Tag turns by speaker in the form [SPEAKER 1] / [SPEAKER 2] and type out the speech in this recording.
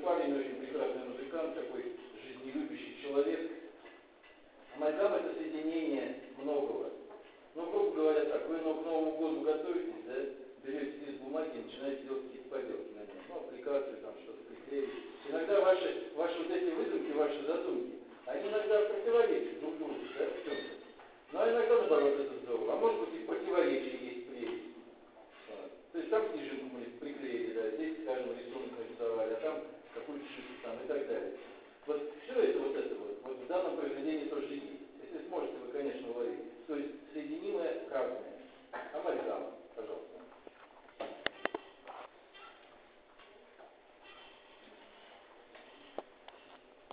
[SPEAKER 1] парень, очень прекрасный музыкант, такой жизнелюбящий человек. Амальгама – это соединение многого. Ну, грубо говоря, так, вы к Новому году готовитесь, да, берете лист бумаги и начинаете делать какие-то поделки на нем, ну, аппликацию, там, что-то приклеить. Иногда ваши вот эти выдумки, ваши задумки, они иногда противоречат друг другу, да, в чем-то. Но иногда, наоборот, это